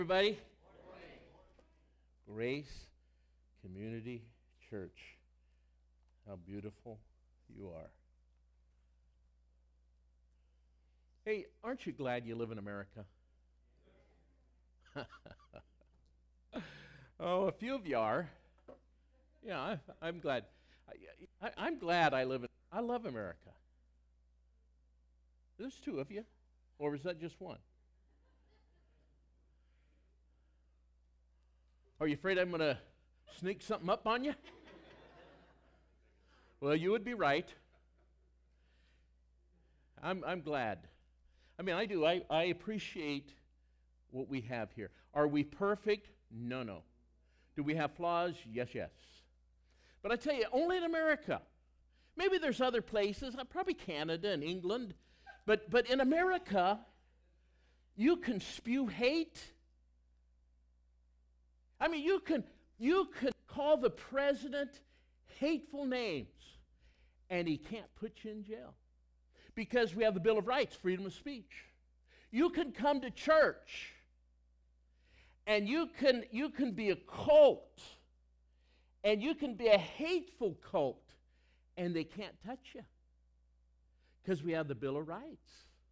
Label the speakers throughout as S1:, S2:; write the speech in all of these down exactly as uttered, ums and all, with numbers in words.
S1: Everybody? Grace Community Church. How beautiful you are. Hey, aren't you glad you live in America? Oh, a few of you are. Yeah, I, I'm glad. I, I, I'm glad I live in, I love America. There's two of you, or is that just one? Are you afraid I'm going to sneak something up on you? Well, you would be right. I'm I'm glad. I mean, I do. I, I appreciate what we have here. Are we perfect? No, no. Do we have flaws? Yes, yes. But I tell you, only in America. Maybe there's other places, uh, probably Canada and England, but but in America, you can spew hate. I mean, you can you could call the president hateful names, and he can't put you in jail because we have the Bill of Rights, freedom of speech. You can come to church, and you can you can be a cult, and you can be a hateful cult, and they can't touch you because we have the Bill of Rights.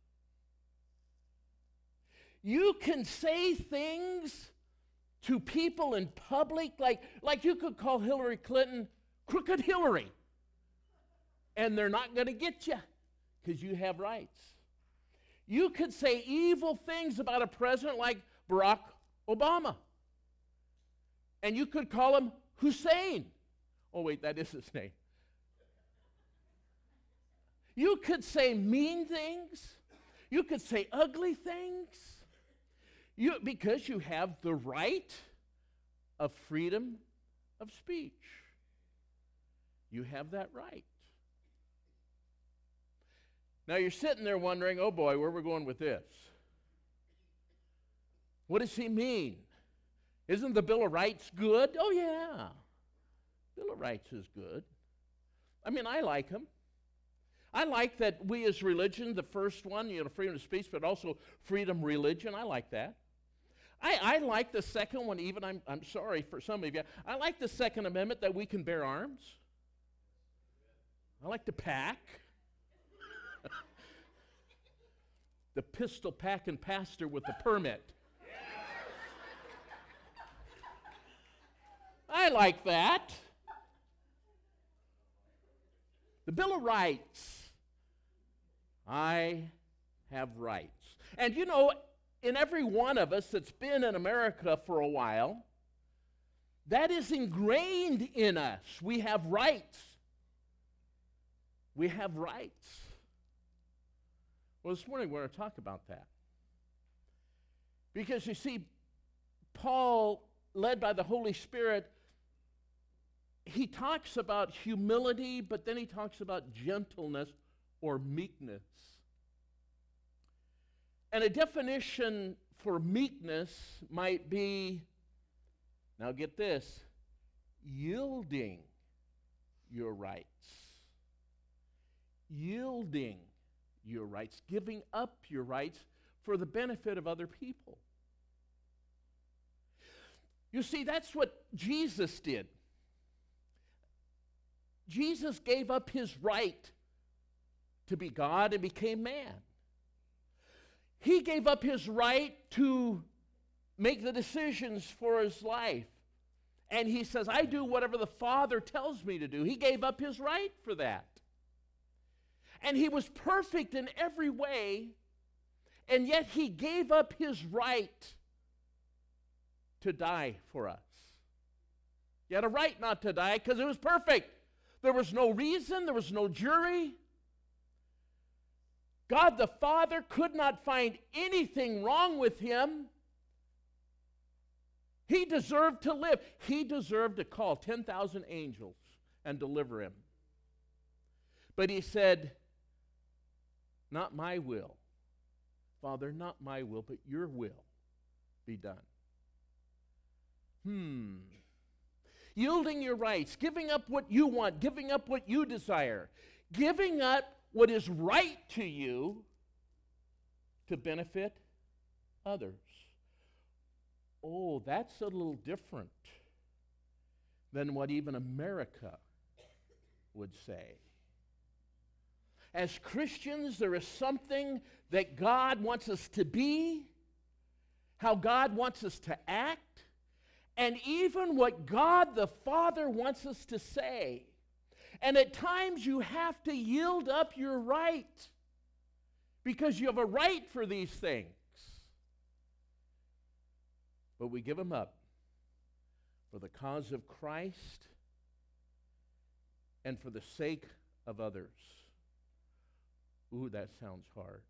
S1: You can say things to people in public, like, like you could call Hillary Clinton Crooked Hillary, and they're not going to get you because you have rights. You could say evil things about a president like Barack Obama, and you could call him Hussein. Oh, wait, that is his name. You could say mean things. You could say ugly things. You, because you have the right of freedom of speech. You have that right. Now you're sitting there wondering, oh boy, where are we going with this? What does he mean? Isn't the Bill of Rights good? Oh yeah, Bill of Rights is good. I mean, I like him. I like that we as religion, the first one, you know, freedom of speech, but also freedom religion, I like that. I, I like the second one, even, I'm, I'm sorry for some of you, I like the Second Amendment that we can bear arms. I like to pack. The pistol packing pastor with the permit. I like that. The Bill of Rights. I have rights. And you know, in every one of us that's been in America for a while, that is ingrained in us. We have rights. We have rights. Well, this morning we're going to talk about that. Because you see, Paul, led by the Holy Spirit, he talks about humility, but then he talks about gentleness or meekness. And a definition for meekness might be, now get this, yielding your rights. Yielding your rights, giving up your rights for the benefit of other people. You see, that's what Jesus did. Jesus gave up his right to be God and became man. He gave up his right to make the decisions for his life. And he says, I do whatever the Father tells me to do. He gave up his right for that. And he was perfect in every way, and yet he gave up his right to die for us. He had a right not to die because it was perfect. There was no reason, there was no jury. God the Father could not find anything wrong with him. He deserved to live. He deserved to call ten thousand angels and deliver him. But he said, not my will, Father, not my will, but your will be done. Hmm. Yielding your rights, giving up what you want, giving up what you desire, giving up what is right to you to benefit others. Oh, that's a little different than what even America would say. As Christians, there is something that God wants us to be, how God wants us to act, and even what God the Father wants us to say. And at times you have to yield up your right because you have a right for these things. But we give them up for the cause of Christ and for the sake of others. Ooh, that sounds hard.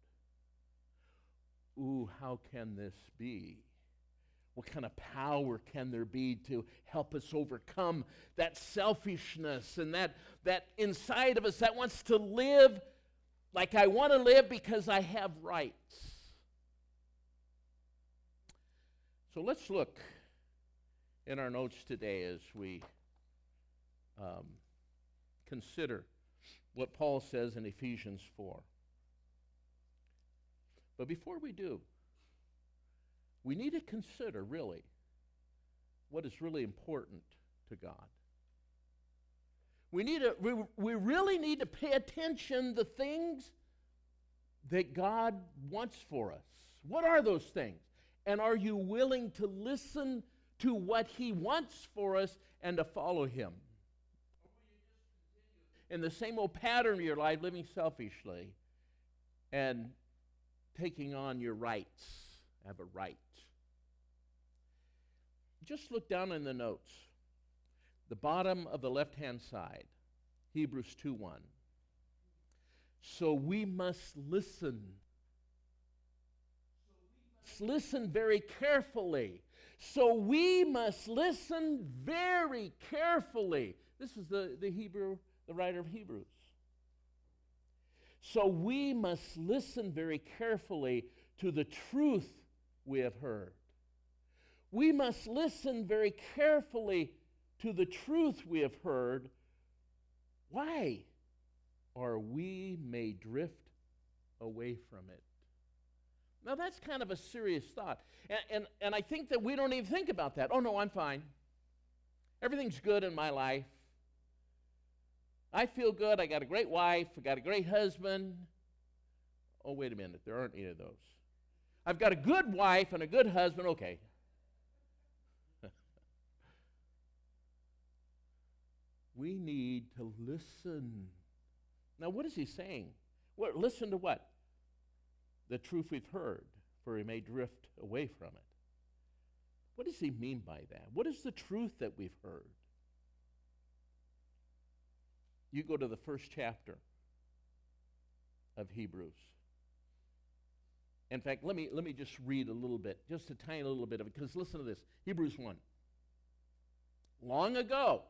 S1: Ooh, how can this be? What kind of power can there be to help us overcome that selfishness and that, that inside of us that wants to live like I want to live because I have rights? So let's look in our notes today as we um, consider what Paul says in Ephesians four. But before we do, we need to consider, really, what is really important to God. We need to, we, we really need to pay attention to the things that God wants for us. What are those things? And are you willing to listen to what He wants for us and to follow Him? In the same old pattern of your life, living selfishly and taking on your rights. Have a right. Just look down in the notes. The bottom of the left-hand side, Hebrews two one. So we must listen. Listen very carefully. So we must listen very carefully. This is the, the Hebrew, the writer of Hebrews. So we must listen very carefully to the truth we have heard. We must listen very carefully to the truth we have heard. Why? Or we may drift away from it. Now that's kind of a serious thought. And, and, and I think that we don't even think about that. Oh no, I'm fine. Everything's good in my life. I feel good. I got a great wife. I got a great husband. Oh, wait a minute. There aren't any of those. I've got a good wife and a good husband. Okay. We need to listen. Now, what is he saying? Well, listen to what? The truth we've heard, for we may drift away from it. What does he mean by that? What is the truth that we've heard? You go to the first chapter of Hebrews. In fact, let me, let me just read a little bit, just a tiny little bit of it, because listen to this. Hebrews one. Long ago,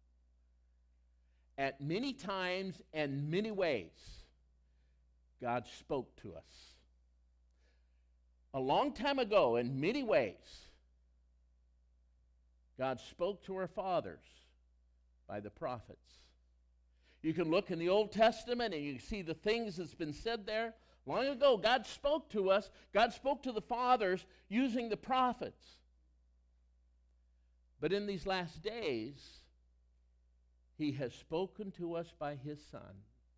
S1: at many times and many ways, God spoke to us. A long time ago, in many ways, God spoke to our fathers by the prophets. You can look in the Old Testament and you see the things that's been said there. Long ago, God spoke to us. God spoke to the fathers using the prophets. But in these last days, He has spoken to us by His Son.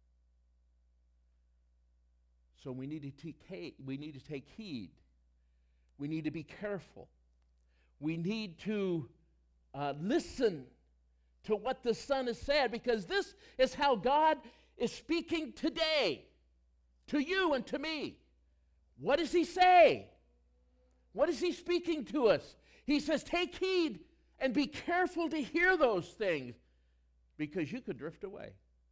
S1: So we need to take, we need to take heed. We need to be careful. We need to uh, listen to what the Son has said, because this is how God is speaking today to you and to me. What does He say? What is He speaking to us? He says, take heed and be careful to hear those things, because you could drift away.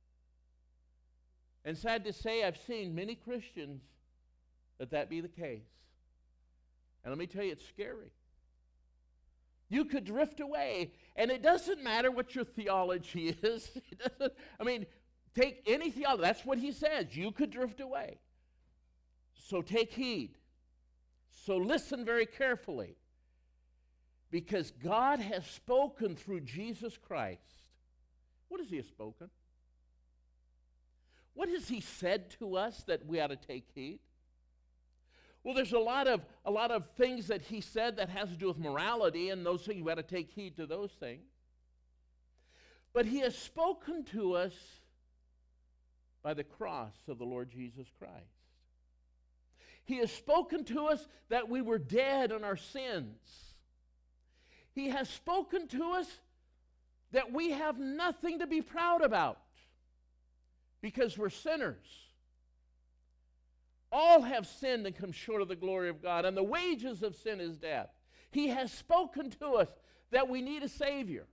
S1: And sad to say, I've seen many Christians that that be the case. And let me tell you, it's scary. You could drift away, and it doesn't matter what your theology is. It doesn't, I mean, take any theology. That's what he says. You could drift away. So take heed. So listen very carefully, because God has spoken through Jesus Christ. What has He spoken? What has He said to us that we ought to take heed? Well, there's a lot of a lot of things that he said that has to do with morality, and those things we got to take heed to those things. But he has spoken to us by the cross of the Lord Jesus Christ. He has spoken to us that we were dead in our sins. He has spoken to us that we have nothing to be proud about because we're sinners. All have sinned and come short of the glory of God, and the wages of sin is death. He has spoken to us that we need a Savior.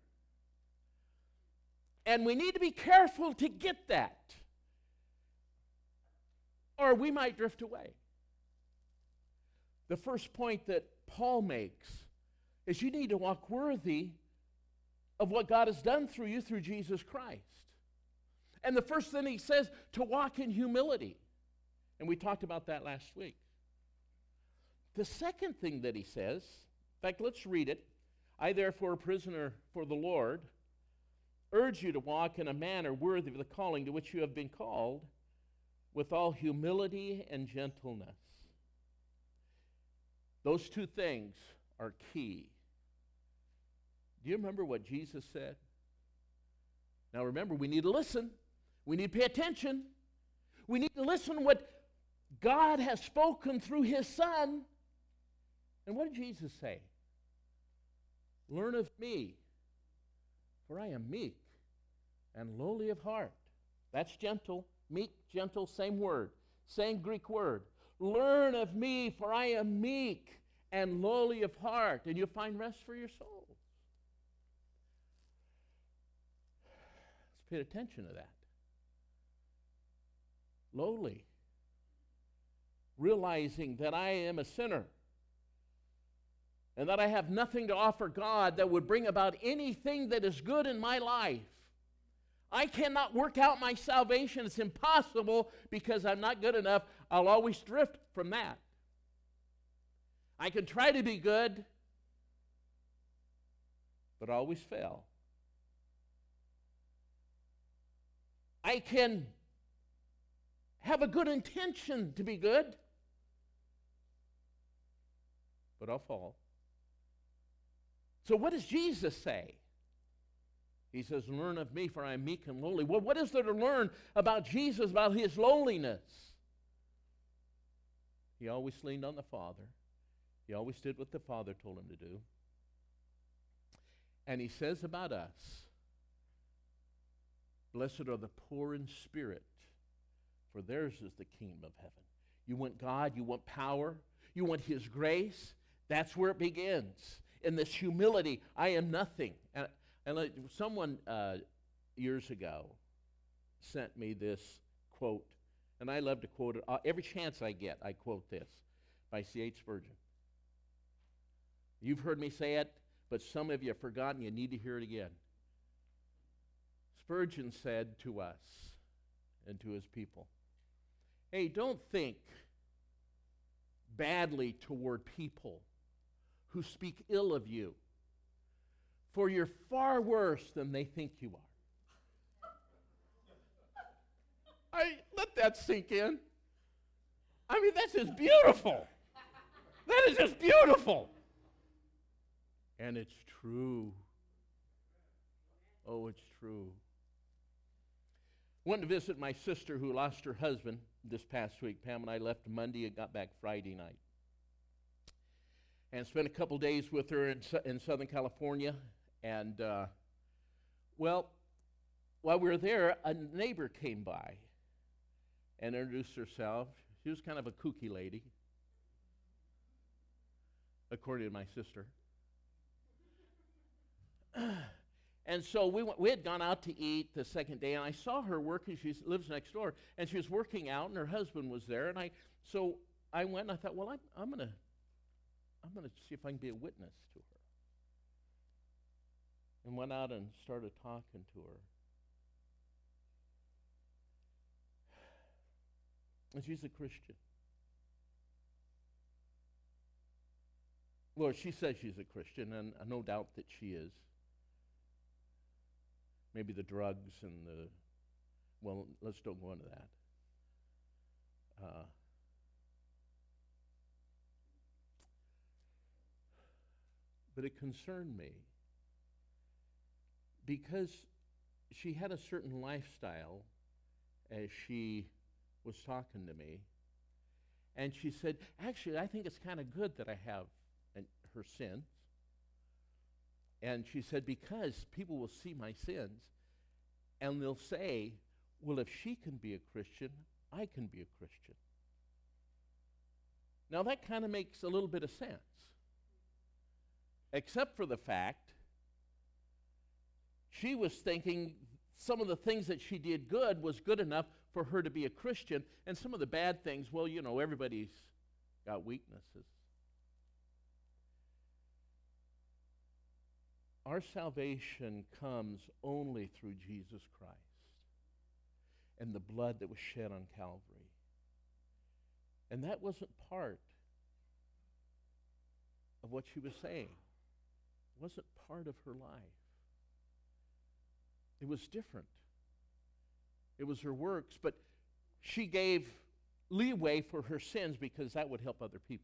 S1: And we need to be careful to get that, or we might drift away. The first point that Paul makes is you need to walk worthy of what God has done through you through Jesus Christ. And the first thing he says, to walk in humility. And we talked about that last week. The second thing that he says, in fact, let's read it. I, therefore, a prisoner for the Lord, urge you to walk in a manner worthy of the calling to which you have been called, with all humility and gentleness. Those two things are key. Do you remember what Jesus said? Now remember, we need to listen. We need to pay attention. We need to listen to what God has spoken through his Son. And what did Jesus say? Learn of me, for I am meek and lowly of heart. That's gentle. Meek, gentle, same word. Same Greek word. Learn of me, for I am meek and lowly of heart, and you'll find rest for your souls. Let's pay attention to that. Lowly. Realizing that I am a sinner and that I have nothing to offer God that would bring about anything that is good in my life. I cannot work out my salvation. It's impossible because I'm not good enough. I'll always drift from that. I can try to be good, but always fail. I can have a good intention to be good, but I'll fall. So what does Jesus say? He says, learn of me, for I am meek and lowly. Well, what is there to learn about Jesus, about his lowliness? He always leaned on the Father. He always did what the Father told him to do. And he says about us, blessed are the poor in spirit, for theirs is the kingdom of heaven. You want God, you want power, you want his grace. That's where it begins. In this humility, I am nothing. And, and like someone uh, years ago sent me this quote, and I love to quote it. Uh, every chance I get, I quote this, by C H Spurgeon. You've heard me say it, but some of you have forgotten. You need to hear it again. Spurgeon said to us and to his people, hey, don't think badly toward people who speak ill of you, for you're far worse than they think you are. I let that sink in. I mean, that's just beautiful. That is just beautiful. And it's true. Oh, it's true. Went to visit my sister who lost her husband this past week. Pam and I left Monday and got back Friday night. And spent a couple days with her in, in Southern California. And, uh, well, while we were there, a neighbor came by and introduced herself. She was kind of a kooky lady, according to my sister. And so we went, we had gone out to eat the second day, and I saw her working. She lives next door, and she was working out, and her husband was there. And I, so I went, and I thought, well, I'm, I'm gonna, I'm gonna see if I can be a witness to her. And went out and started talking to her. And she's a Christian. Well, she says she's a Christian, and no doubt that she is. Maybe the drugs and the, well, let's don't go into that. Uh, but it concerned me because she had a certain lifestyle as she was talking to me. And she said, actually, I think it's kind of good that I have an, her sins. And she said, because people will see my sins, and they'll say, well, if she can be a Christian, I can be a Christian. Now, that kind of makes a little bit of sense, except for the fact she was thinking some of the things that she did good was good enough for her to be a Christian, and some of the bad things, well, you know, everybody's got weaknesses. Our salvation comes only through Jesus Christ and the blood that was shed on Calvary. And that wasn't part of what she was saying. It wasn't part of her life. It was different. It was her works, but she gave leeway for her sins because that would help other people.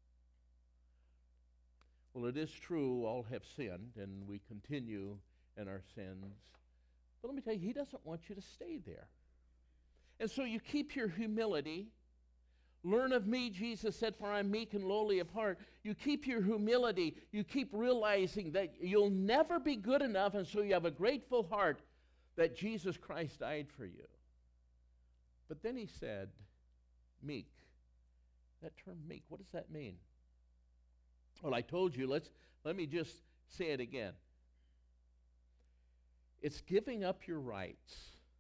S1: Well, it is true, all have sinned, and we continue in our sins. But let me tell you, he doesn't want you to stay there. And so you keep your humility. Learn of me, Jesus said, for I'm meek and lowly of heart. You keep your humility. You keep realizing that you'll never be good enough, and so you have a grateful heart that Jesus Christ died for you. But then he said, meek. That term meek, what does that mean? Well, I told you, let's let me just say it again. It's giving up your rights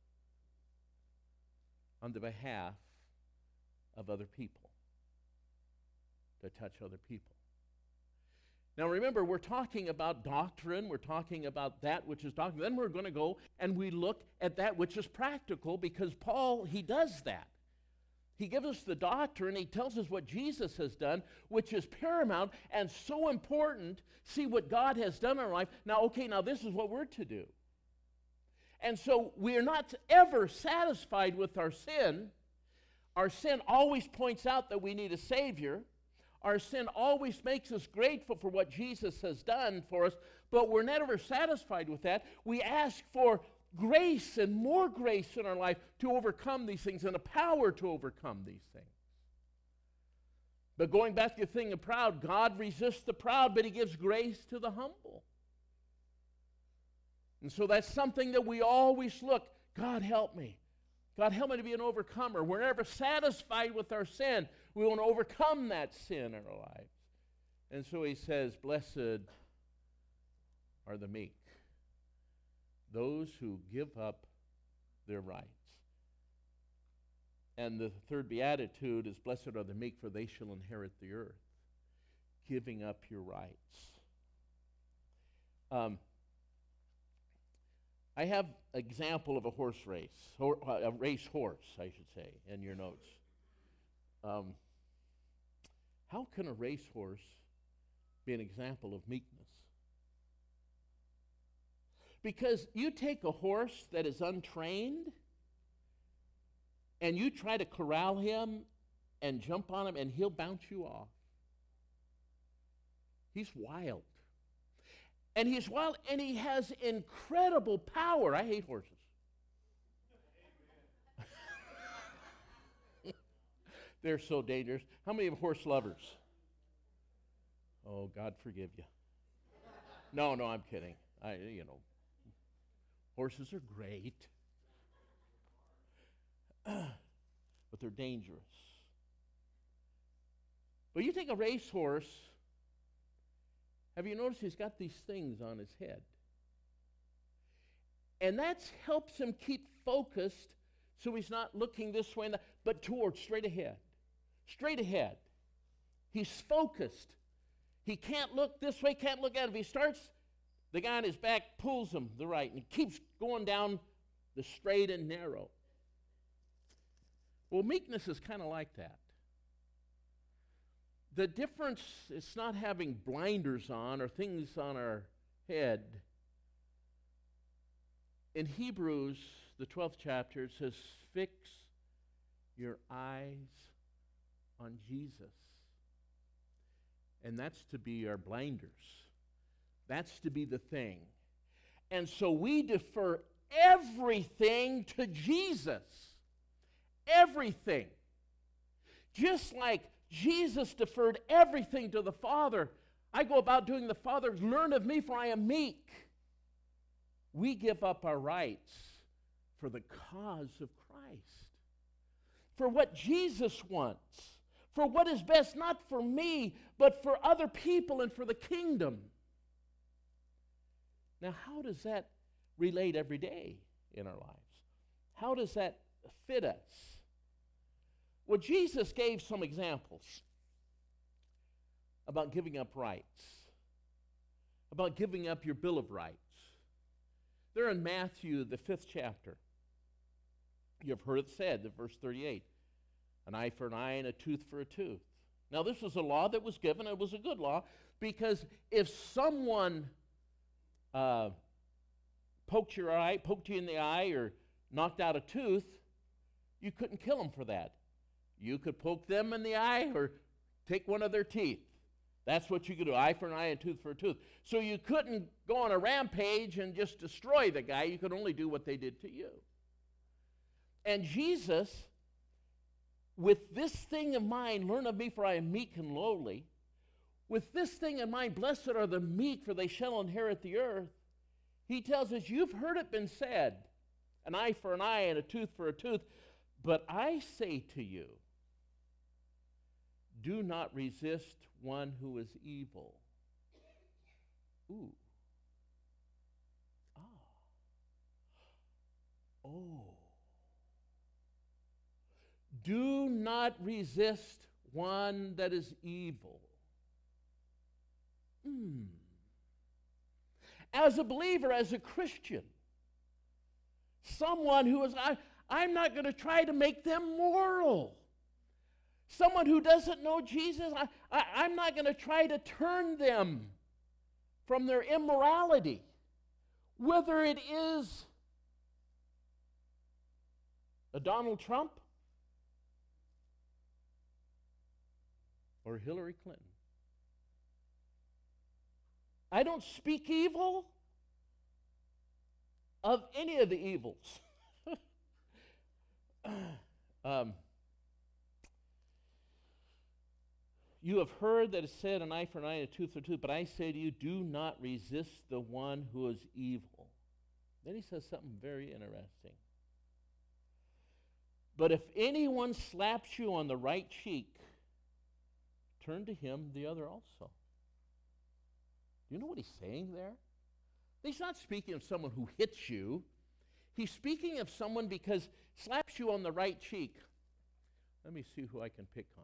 S1: on the behalf of other people, to touch other people. Now remember, we're talking about doctrine, we're talking about that which is doctrine. Then we're going to go and we look at that which is practical, because Paul, he does that. He gives us the doctrine, he tells us what Jesus has done, which is paramount and so important. See what God has done in our life. Now, okay, now this is what we're to do. And so we are not ever satisfied with our sin. Our sin always points out that we need a Savior. Our sin always makes us grateful for what Jesus has done for us, but we're never satisfied with that. We ask for grace and more grace in our life to overcome these things and the power to overcome these things. But going back to the thing of proud, God resists the proud, but he gives grace to the humble. And so that's something that we always look, God help me. God help me to be an overcomer. We're never satisfied with our sin. We want to overcome that sin in our lives. And so he says, blessed are the meek, those who give up their rights. And the third beatitude is, blessed are the meek, for they shall inherit the earth. Giving up your rights. Um, I have an example of a horse race, or a race horse, I should say, in your notes. Um, how can a racehorse be an example of meekness? Because you take a horse that is untrained and you try to corral him and jump on him and he'll bounce you off. He's wild. And he's wild and he has incredible power. I hate horses. They're so dangerous. How many of horse lovers? Oh, God forgive you. No, no, I'm kidding. I, you know. Horses are great, but they're dangerous. But you take a racehorse, have you noticed he's got these things on his head? And that helps him keep focused so he's not looking this way, and that, but towards straight ahead. Straight ahead. He's focused. He can't look this way, can't look at it. If he starts, the guy on his back pulls him the right, and he keeps going down the straight and narrow. Well, meekness is kind of like that. The difference is not having blinders on or things on our head. In Hebrews, the twelfth chapter, it says, fix your eyes on Jesus. And that's to be our blinders. That's to be the thing. And so we defer everything to Jesus. Everything. Just like Jesus deferred everything to the Father. I go about doing the Father's, learn of me, for I am meek. We give up our rights for the cause of Christ, for what Jesus wants, for what is best, not for me, but for other people and for the kingdom. Now, how does that relate every day in our lives? How does that fit us? Well, Jesus gave some examples about giving up rights, about giving up your Bill of Rights. They're in Matthew, the fifth chapter. You've heard it said, in verse thirty-eight, an eye for an eye and a tooth for a tooth. Now, this was a law that was given. It was a good law, because if someone uh, poked your eye, poked you in the eye, or knocked out a tooth, you couldn't kill them for that. You could poke them in the eye or take one of their teeth. That's what you could do, eye for an eye and tooth for a tooth. So you couldn't go on a rampage and just destroy the guy. You could only do what they did to you. And Jesus, with this thing in mind, learn of me, for I am meek and lowly. With this thing in mind, blessed are the meek, for they shall inherit the earth. He tells us, you've heard it been said, an eye for an eye and a tooth for a tooth. But I say to you, do not resist one who is evil. Ooh. Ah. Oh. Do not resist one that is evil. Mm. As a believer, as a Christian, someone who is, I, I'm not going to try to make them moral. Someone who doesn't know Jesus, I, I, I'm not going to try to turn them from their immorality. Whether it is a Donald Trump or Hillary Clinton. I don't speak evil of any of the evils. um, you have heard that it said, an eye for an eye and a tooth for a tooth, but I say to you, do not resist the one who is evil. Then he says something very interesting. But if anyone slaps you on the right cheek, turn to him the other also. Do you know what he's saying there? He's not speaking of someone who hits you. He's speaking of someone because slaps you on the right cheek. Let me see who I can pick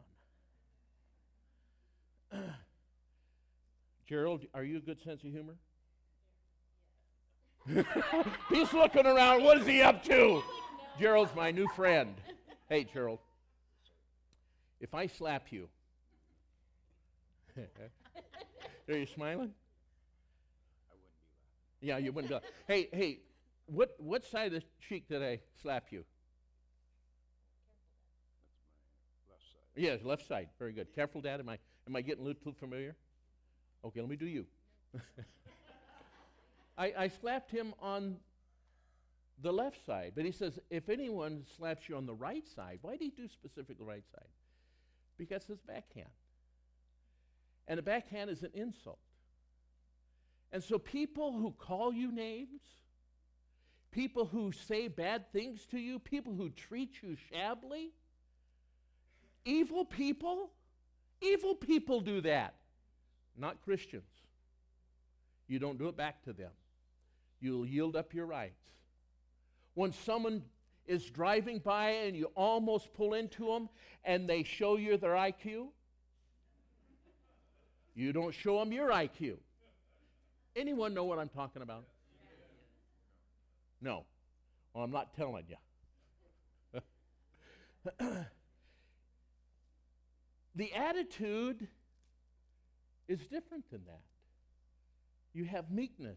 S1: on. Gerald, are you a good sense of humor? He's looking around. What is he up to? Gerald's my new friend. Hey, Gerald. If I slap you, are you smiling?
S2: I wouldn't be laughing.
S1: Yeah, you wouldn't be laughing. Hey, hey, what what side of the cheek did I slap you?
S2: That's my left side.
S1: Yes, left side. Very good. Careful, Dad. Am I am I getting a little too familiar? Okay, let me do you. I, I slapped him on the left side, but he says, if anyone slaps you on the right side, why did he do specifically the right side? Because it's backhand. And a backhand is an insult. And so people who call you names, people who say bad things to you, people who treat you shabbily, evil people, evil people do that. Not Christians. You don't do it back to them. You'll yield up your rights. When someone is driving by and you almost pull into them and they show you their I Q, you don't show them your I Q. Anyone know what I'm talking about? No. Well, I'm not telling you. The attitude is different than that. You have meekness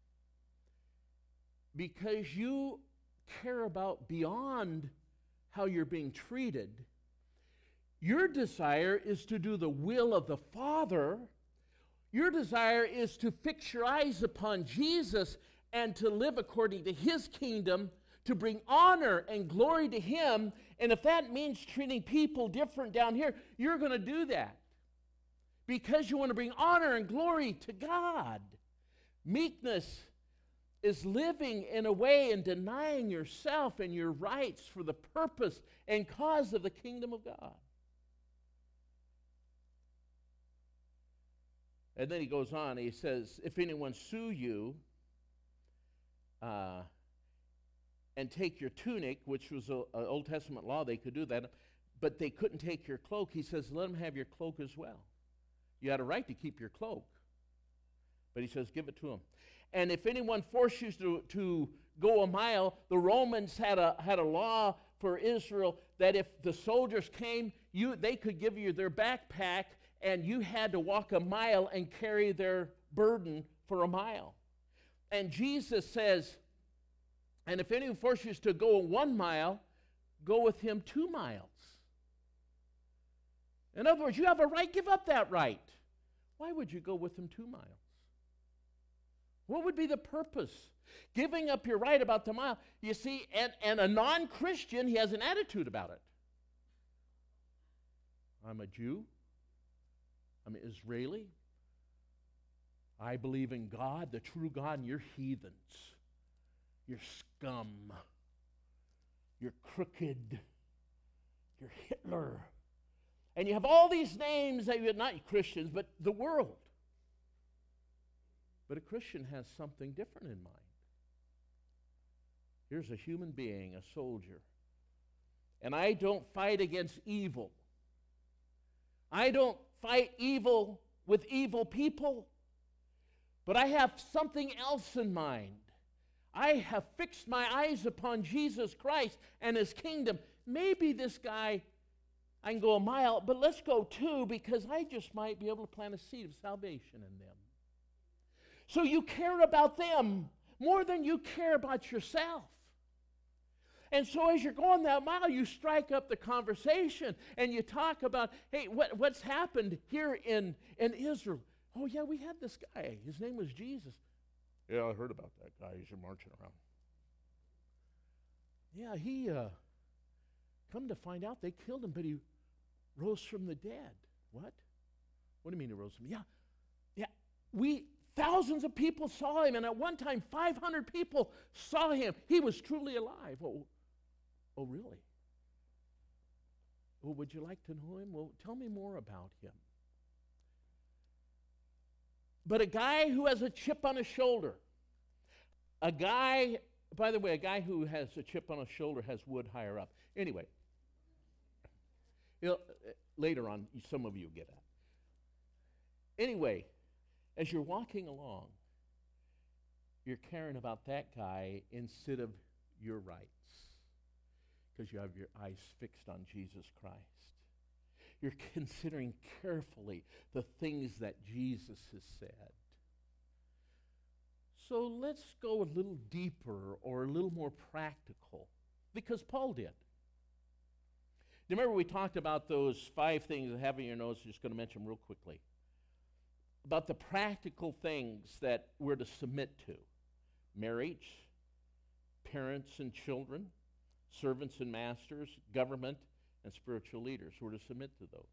S1: because you care about beyond how you're being treated. Your desire is to do the will of the Father. Your desire is to fix your eyes upon Jesus and to live according to his kingdom, to bring honor and glory to him. And if that means treating people different down here, you're going to do that because you want to bring honor and glory to God. Meekness is living in a way and denying yourself and your rights for the purpose and cause of the kingdom of God. And then he goes on, he says, if anyone sue you uh, and take your tunic, which was an Old Testament law, they could do that, but they couldn't take your cloak, he says, let them have your cloak as well. You had a right to keep your cloak. But he says, give it to them. And if anyone forced you to, to go a mile, the Romans had a, had a law for Israel that if the soldiers came, you, they could give you their backpack, and you had to walk a mile and carry their burden for a mile. And Jesus says, and if anyone forces you to go one mile, go with him two miles. In other words, you have a right, give up that right. Why would you go with him two miles? What would be the purpose? Giving up your right about the mile. You see, and, and a non-Christian, he has an attitude about it. I'm a Jew. I'm Israeli. I believe in God, the true God, and you're heathens. You're scum. You're crooked. You're Hitler. And you have all these names that you're not Christians, but the world. But a Christian has something different in mind. Here's a human being, a soldier. And I don't fight against evil. I don't fight evil with evil people. But I have something else in mind. I have fixed my eyes upon Jesus Christ and his kingdom. Maybe this guy, I can go a mile, but let's go two, because I just might be able to plant a seed of salvation in them. So you care about them more than you care about yourself. And so as you're going that mile, you strike up the conversation and you talk about, hey, what, what's happened here in, in Israel? Oh, yeah, we had this guy. His name was Jesus. Yeah, I heard about that guy. He's marching around. Yeah, he, uh, come to find out, they killed him, but he rose from the dead. What? What do you mean he rose from the dead? Yeah, yeah, we... Thousands of people saw him, and at one time, five hundred people saw him. He was truly alive. Oh, oh, really? Well, would you like to know him? Well, tell me more about him. But a guy who has a chip on his shoulder, a guy, by the way, a guy who has a chip on his shoulder has wood higher up. Anyway, later on, some of you get that. Anyway, as you're walking along, you're caring about that guy instead of your rights, because you have your eyes fixed on Jesus Christ. You're considering carefully the things that Jesus has said. So let's go a little deeper or a little more practical, because Paul did. Remember we talked about those five things that have in your notes. I'm just going to mention them real quickly. About the practical things that we're to submit to. Marriage, parents and children, servants and masters, government, and spiritual leaders. We're to submit to those.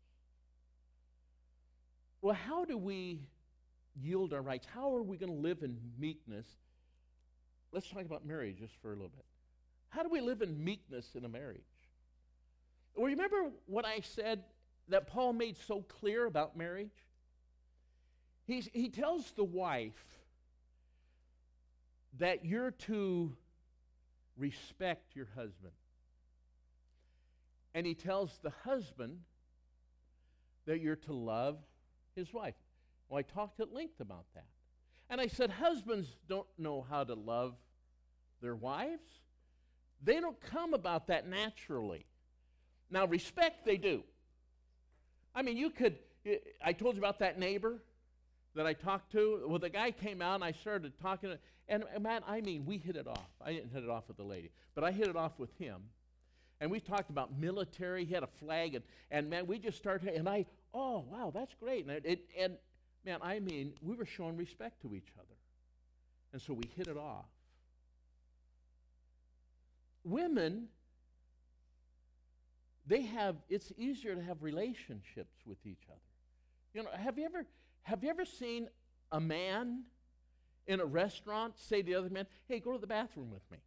S1: Well, how do we yield our rights? How are we going to live in meekness? Let's talk about marriage just for a little bit. How do we live in meekness in a marriage? Well, remember what I said that Paul made so clear about marriage? He's, he tells the wife that you're to respect your husband. And he tells the husband that you're to love his wife. Well, I talked at length about that. And I said, husbands don't know how to love their wives. They don't come about that naturally. Now, respect they do. I mean, you could, I told you about that neighbor that I talked to. Well, the guy came out and I started talking to, and, and man, I mean, we hit it off. I didn't hit it off with the lady, but I hit it off with him. And we talked about military. He had a flag, and, and man, we just started, and I, oh, wow, that's great. And, it, and Man, I mean, we were showing respect to each other. And so we hit it off. Women, they have, it's easier to have relationships with each other. You know, have you ever, have you ever seen a man in a restaurant say to the other man, hey, go to the bathroom with me?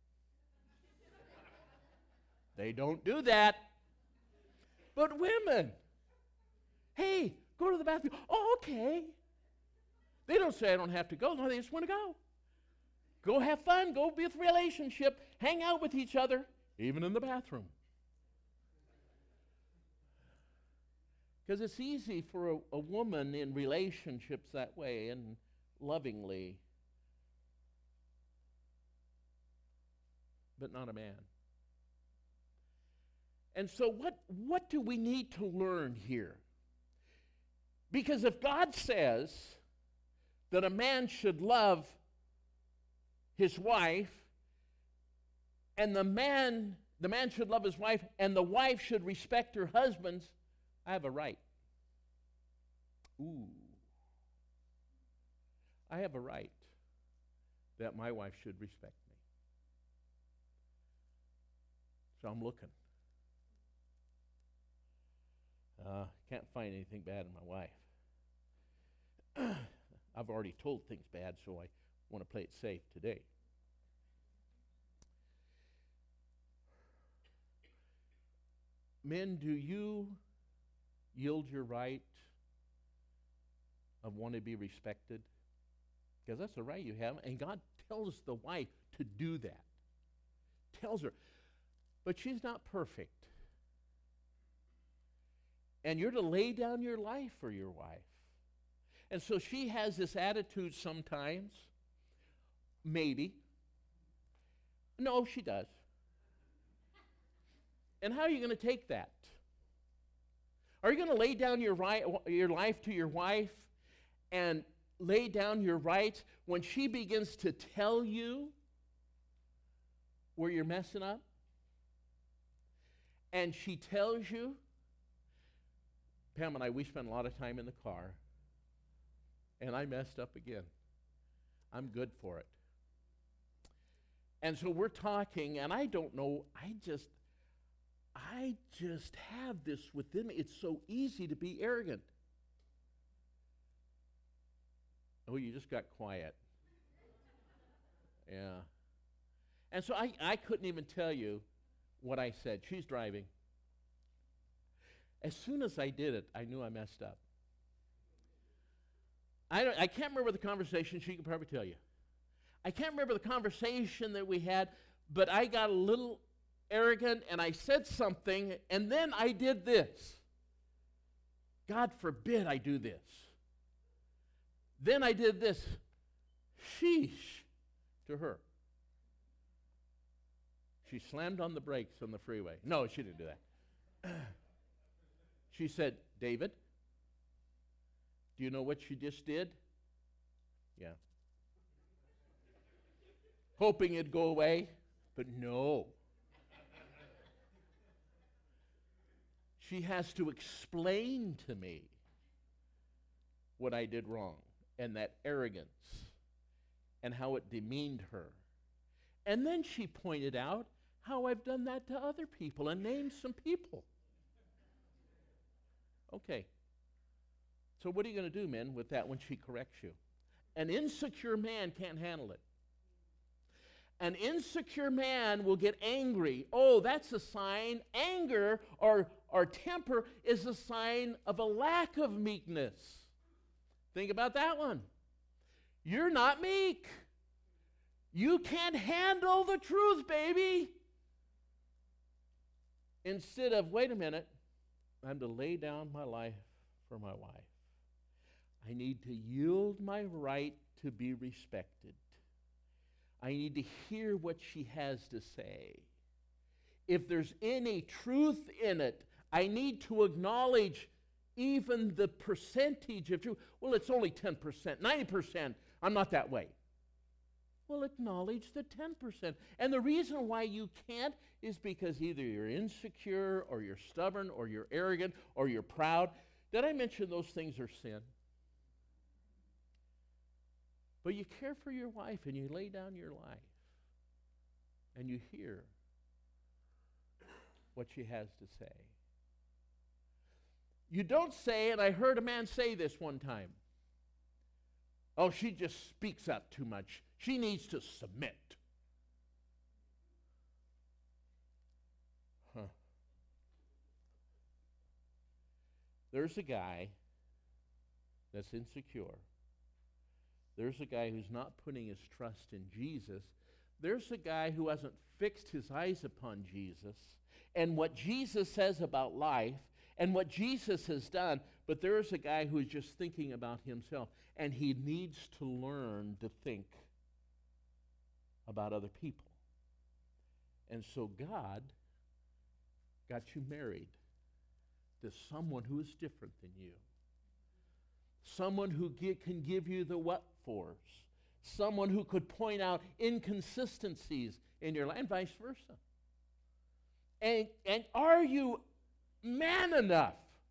S1: They don't do that. But women, hey, go to the bathroom. Oh, okay. They don't say I don't have to go. No, they just want to go. Go have fun. Go be with a relationship. Hang out with each other, even in the bathroom. Because it's easy for a, a woman in relationships that way and lovingly, but not a man. And so what, what do we need to learn here? Because if God says that a man should love his wife, and the man, the man should love his wife, and the wife should respect her husband, I have a right. Ooh. I have a right that my wife should respect me. So I'm looking. Uh, can't find anything bad in my wife. I've already told things bad, so I want to play it safe today. Men, do you yield your right of wanting to be respected? Because that's a right you have, and God tells the wife to do that. Tells her. But she's not perfect. And you're to lay down your life for your wife. And so she has this attitude sometimes. Maybe. No, she does. And how are you going to take that? Are you going to lay down your right, your life to your wife and lay down your rights when she begins to tell you where you're messing up? And she tells you, Pam and I, we spend a lot of time in the car, and I messed up again. I'm good for it. And so we're talking, and I don't know, I just, I just have this within me. It's so easy to be arrogant. Oh, you just got quiet. Yeah. And so I, I couldn't even tell you what I said. She's driving. As soon as I did it, I knew I messed up. I, don't, I can't remember the conversation. She can probably tell you. I can't remember the conversation that we had, but I got a little arrogant, and I said something, and then I did this. God forbid I do this. Then I did this. Sheesh to her. She slammed on the brakes on the freeway. No, she didn't do that. She said, David, do you know what you just did? Yeah. Hoping it'd go away, but no. She has to explain to me what I did wrong and that arrogance and how it demeaned her. And then she pointed out how I've done that to other people and named some people. Okay. So what are you going to do, men, with that when she corrects you? An insecure man can't handle it. An insecure man will get angry. Oh, that's a sign. Anger or, or temper is a sign of a lack of meekness. Think about that one. You're not meek. You can't handle the truth, baby. Instead of, wait a minute, I'm to lay down my life for my wife. I need to yield my right to be respected. I need to hear what she has to say. If there's any truth in it, I need to acknowledge even the percentage of truth. Well, it's only ten percent, ninety percent. I'm not that way. Well, acknowledge the ten percent. And the reason why you can't is because either you're insecure or you're stubborn or you're arrogant or you're proud. Did I mention those things are sin? But you care for your wife and you lay down your life and you hear what she has to say. You don't say, and I heard a man say this one time, oh, she just speaks up too much. She needs to submit. Huh. There's a guy that's insecure. There's a guy who's not putting his trust in Jesus. There's a guy who hasn't fixed his eyes upon Jesus and what Jesus says about life and what Jesus has done, but there's a guy who's just thinking about himself, and he needs to learn to think about other people. And so God got you married to someone who is different than you. Someone who gi- can give you the what fors. Someone who could point out inconsistencies in your life, and vice versa. And, and are you man enough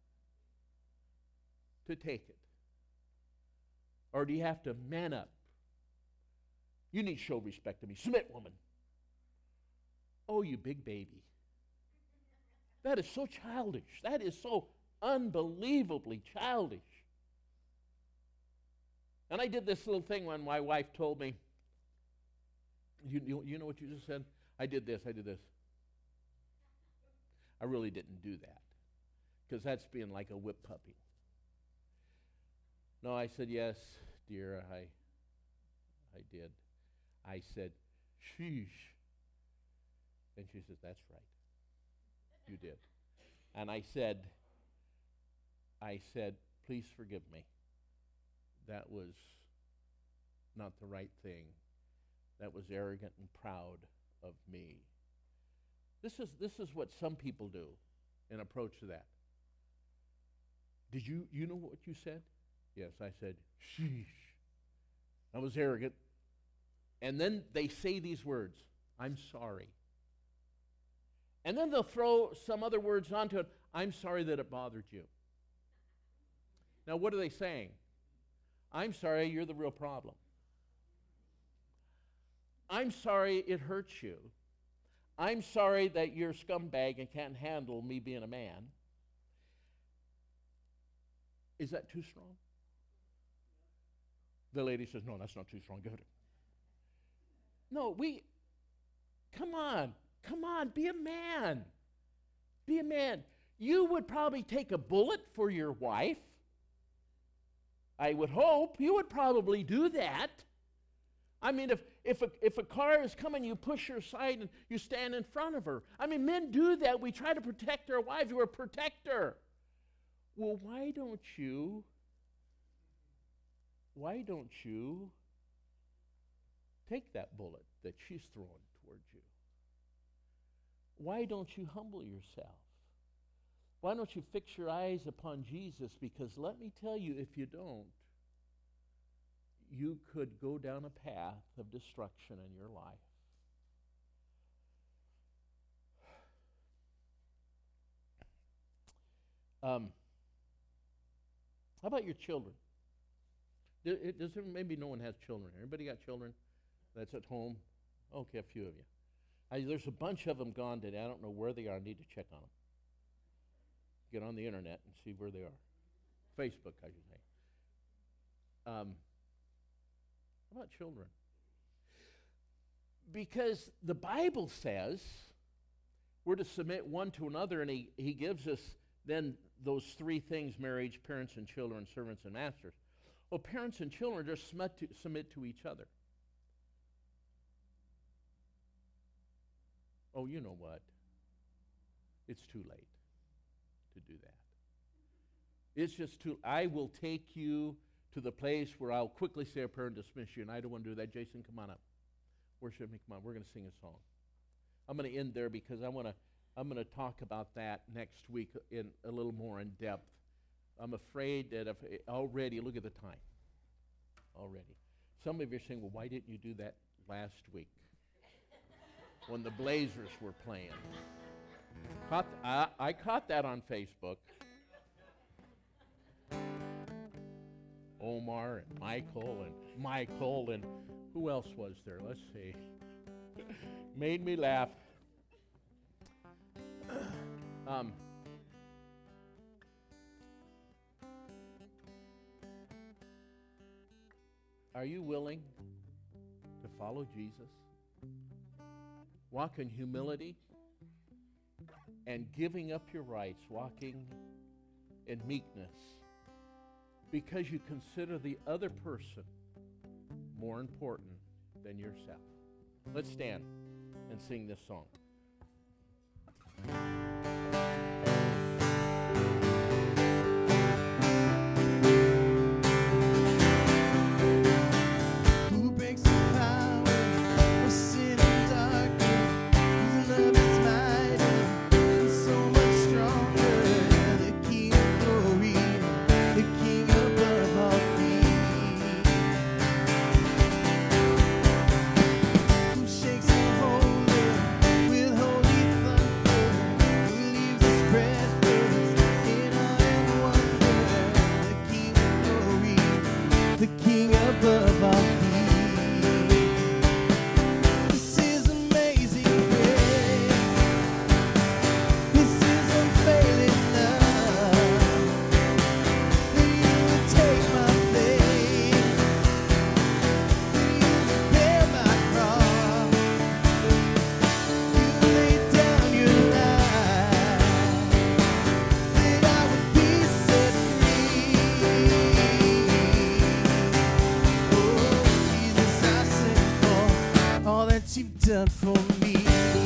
S1: to take it? Or do you have to man up? You need to show respect to me. Submit, woman. Oh, you big baby. That is so childish. That is so unbelievably childish. And I did this little thing when my wife told me, you, you, you know what you just said? I did this, I did this. I really didn't do that, because that's being like a whip puppy. No, I said, yes, dear, I, I did. I said, sheesh. And she says, that's right. You did. And I said, I said, please forgive me. That was not the right thing. That was arrogant and proud of me. This is this is what some people do in approach to that. Did you you know what you said? Yes, I said, sheesh. I was arrogant. And then they say these words, I'm sorry. And then they'll throw some other words onto it. I'm sorry that it bothered you. Now, what are they saying? I'm sorry, you're the real problem. I'm sorry it hurts you. I'm sorry that you're a scumbag and can't handle me being a man. Is that too strong? The lady says, no, that's not too strong. Go ahead. No, we, come on, come on, be a man. Be a man. You would probably take a bullet for your wife. I would hope you would probably do that. I mean, if if a, if a car is coming, you push her aside and you stand in front of her. I mean, men do that. We try to protect our wives. We're a protector. Well, why don't you, why don't you take that bullet that she's throwing towards you? Why don't you humble yourself? Why don't you fix your eyes upon Jesus? Because let me tell you, if you don't, you could go down a path of destruction in your life. Um, how about your children? Does, does there, maybe no one has children. Everybody got children that's at home? Okay, a few of you. I, there's a bunch of them gone today. I don't know where they are. I need to check on them. Get on the internet and see where they are. Facebook, I should say. Um, how about children? Because the Bible says we're to submit one to another, and he, he gives us then those three things: marriage, parents and children, servants and masters. Well, parents and children just submit to, submit to each other. Oh, you know what? It's too late to do that. It's just too, I will take you to the place where I'll quickly say a prayer and dismiss you, and I don't want to do that. Jason, come on up. Worship me, come on. We're going to sing a song. I'm going to end there because I want to, I'm going to talk about that next week in a little more in depth. I'm afraid that if already, look at the time. Already. Some of you are saying, well, why didn't you do that last week when the Blazers were playing? Caught, I, I caught that on Facebook. Omar and Michael and Michael and who else was there? Let's see. Made me laugh. um, are you willing to follow Jesus? Walk in humility and giving up your rights, walking in meekness, because you consider the other person more important than yourself. Let's stand and sing this song.
S3: Who breaks the power of sin and darkness? Whose love is mighty and so much stronger? The King of glory, the King above all kings. Who shakes the whole earth with holy thunder? Who leaves us breathless in awe and wonder? The King of glory, the King above all kings. This is amazing grace. This is unfailing love. That you would take my place, that you would bear my cross, you laid down your life, that I would be set free. Oh, Jesus, I sing for all that you've done for me.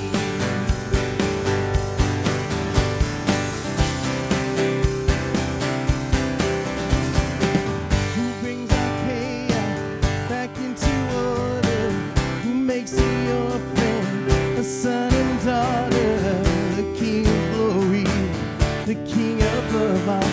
S3: Who brings our chaos back into order? Who makes the orphan a son and daughter? The King of glory, the King above all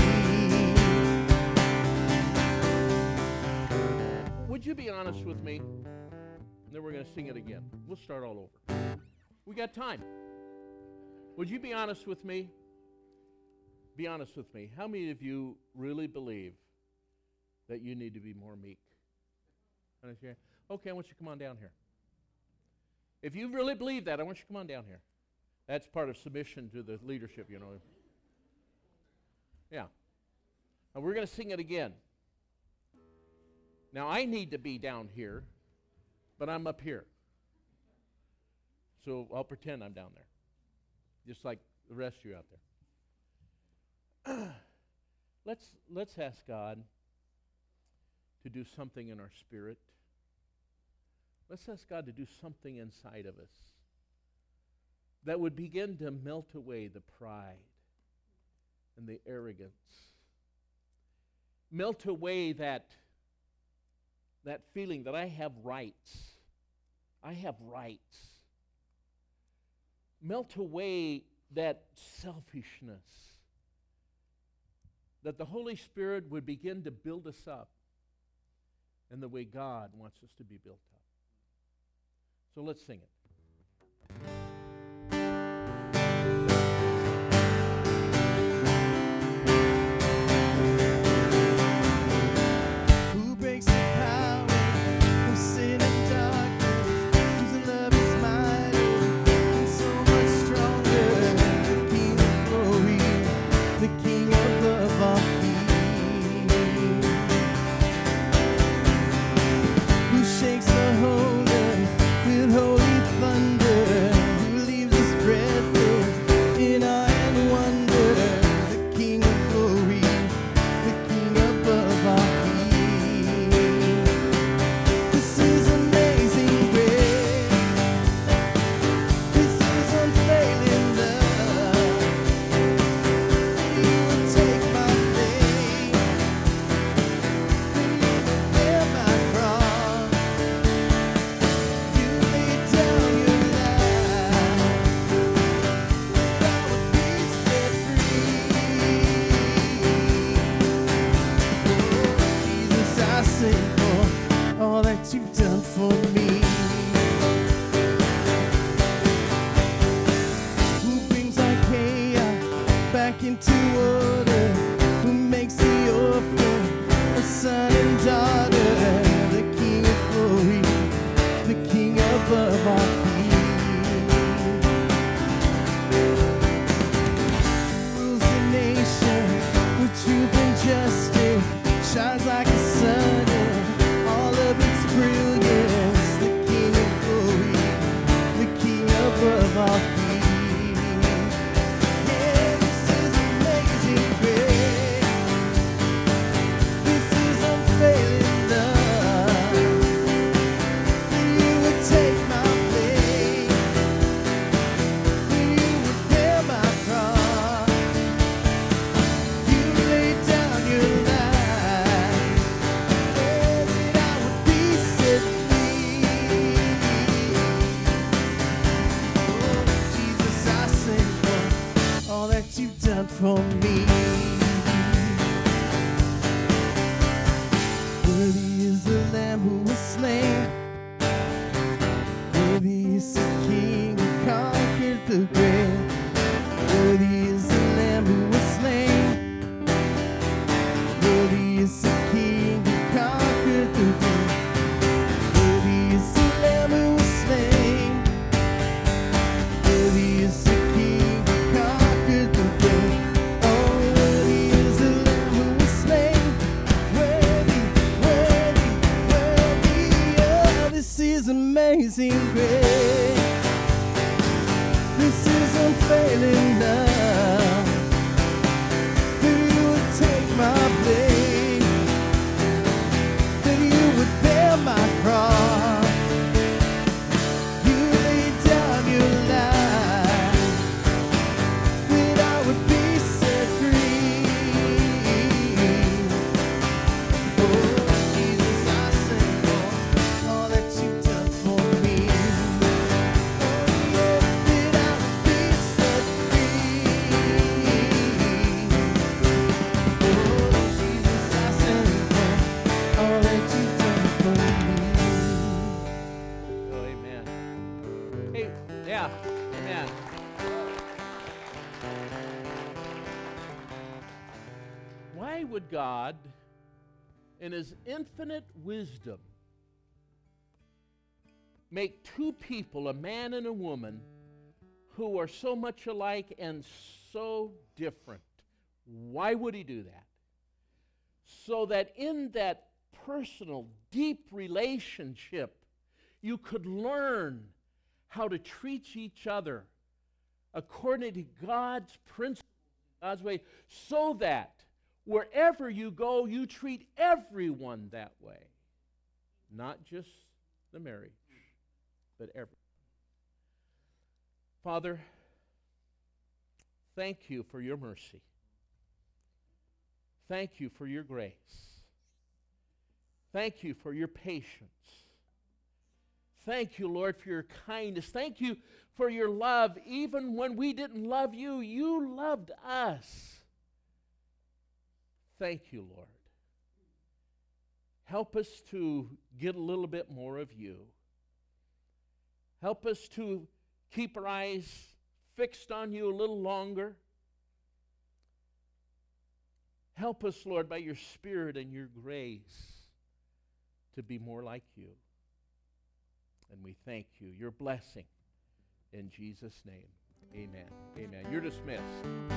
S3: kings.
S1: Would you be honest with me? And then we're going to sing it again. We'll start all over. We got time. Would you be honest with me? Be honest with me. How many of you really believe that you need to be more meek? Understand? Okay, I want you to come on down here. If you really believe that, I want you to come on down here. That's part of submission to the leadership, you know. Yeah. And we're going to sing it again. Now, I need to be down here, but I'm up here. So I'll pretend I'm down there, just like the rest of you out there. let's, let's ask God to do something in our spirit. Let's ask God to do something inside of us that would begin to melt away the pride and the arrogance. Melt away that that feeling that I have rights. I have rights. Melt away that selfishness. That the Holy Spirit would begin to build us up in the way God wants us to be built up. So let's sing it.
S3: Who breaks the power of sin and darkness? Whose love is mighty and so much stronger? The King of glory, the King above all kings. Who shakes the whole earth with holy thunder? Who leaves us breathless in awe and wonder? The King of glory, the King above all kings. This is amazing grace. This is unfailing love. You would take my place, you would bear my cross. You laid down your life, that I would be set free. Oh, Jesus, I sing for all that you've done for me. Who brings our chaos back into order? Who makes the orphan a son above our feet. Rules the nation with truth and justice, shines like the sun in all of its brilliance. The King of glory, the King above our feet. Yeah, this is amazing grace. This is unfailing love. That you would take my place, that you would bear my cross. You laid down your life, yeah, that I would be set free. Oh, Jesus, I sing for all that you've done for me. Worthy is the Lamb who was slain. Worthy is the King who conquered the grave. Worthy is the Lamb who was slain. Worthy is the King who conquered the grave. Worthy is the Lamb who was slain. Worthy is the King who conquered the grave. Oh, worthy is the Lamb who was slain. Worthy, worthy, worthy. Oh, this is amazing grace. This is unfailing love. That you would take my place, that you would bear my cross. You laid down your life, that I would be set free. Oh, Jesus, I sing for all that you've done for me. Oh, yeah, that I would be set free. Oh, Jesus, I sing for all that you've done for me.
S1: Oh, amen. Hey, yeah, amen. Why would God, in His infinite wisdom, make two people, a man and a woman, who are so much alike and so different? Why would He do that? So that in that personal, deep relationship, you could learn how to treat each other according to God's principles, God's way, so that wherever you go, you treat everyone that way. Not just the marriage, but everyone. Father, thank you for your mercy. Thank you for your grace. Thank you for your patience. Thank you, Lord, for your kindness. Thank you for your love. Even when we didn't love you, you loved us. Thank you, Lord. Help us to get a little bit more of you. Help us to keep our eyes fixed on you a little longer. Help us, Lord, by your Spirit and your grace to be more like you. And we thank you. Your blessing in Jesus' name. Amen. Amen. You're dismissed.